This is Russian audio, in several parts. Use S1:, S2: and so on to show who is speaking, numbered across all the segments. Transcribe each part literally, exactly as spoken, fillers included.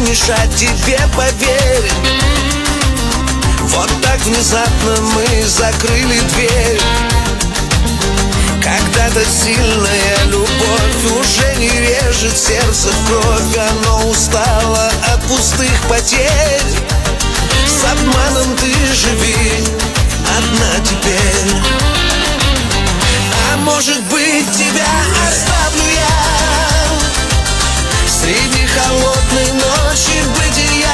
S1: мешать тебе, поверь. Вот так внезапно мы закрыли дверь. Когда-то сильная любовь уже не режет сердце в кровь. Оно устало от пустых потерь. С обманом ты живи одна теперь. А может быть, тебя оставлю я среди холодной ночи бытия.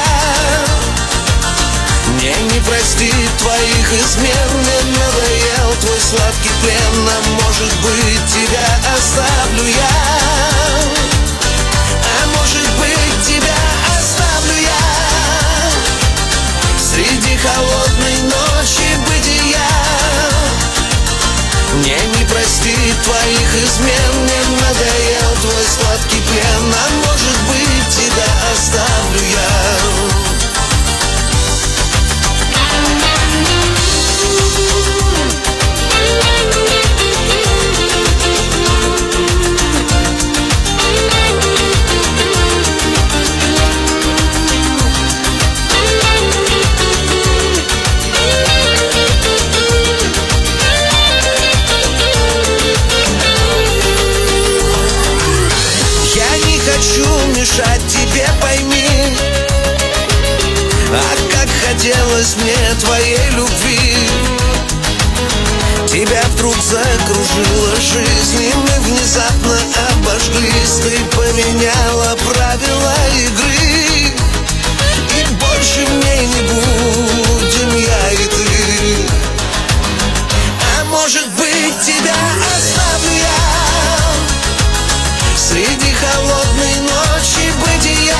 S1: Мне не простить твоих измен, мне надоел твой сладкий плен. А может быть, тебя оставлю я. А может быть, тебя оставлю я среди холодной ночи бытия. Мне не простить твоих измен, мне надоел твой сладкий плен. А может быть, тебя оставлю я. Мешать тебе, пойми. А как хотелось мне твоей любви. Тебя вдруг закружила жизнь, и мы внезапно обожглись. Ты поменяла правила игры, и больше мне не будем я и ты. А может быть, тебя оставлю я среди холодной ночи бытия.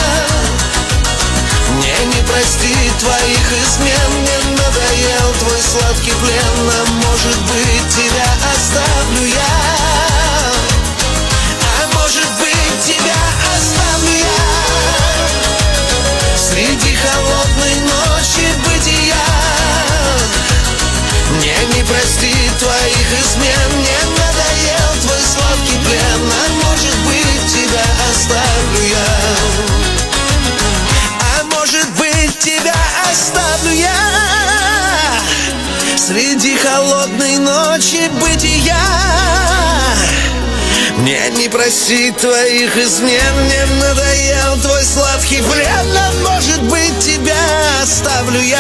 S1: Мне не простить твоих измен, мне надоел твой сладкий плен. А может быть, тебя оставлю я. А может быть, тебя оставлю я среди холодной ночи бытия. Мне не простить твоих измен, мне надоел твой сладкий плен. А может быть, тебя оставлю я. А может быть, тебя оставлю я среди холодной ночи бытия. Мне не простить твоих измен, мне надоел твой сладкий плен. А может быть, тебя оставлю я.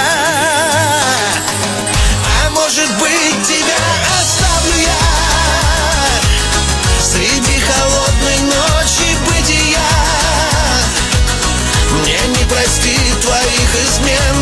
S1: А может быть, тебя оставлю я среди холодной ночи бытия. Мне не простить твоих измен,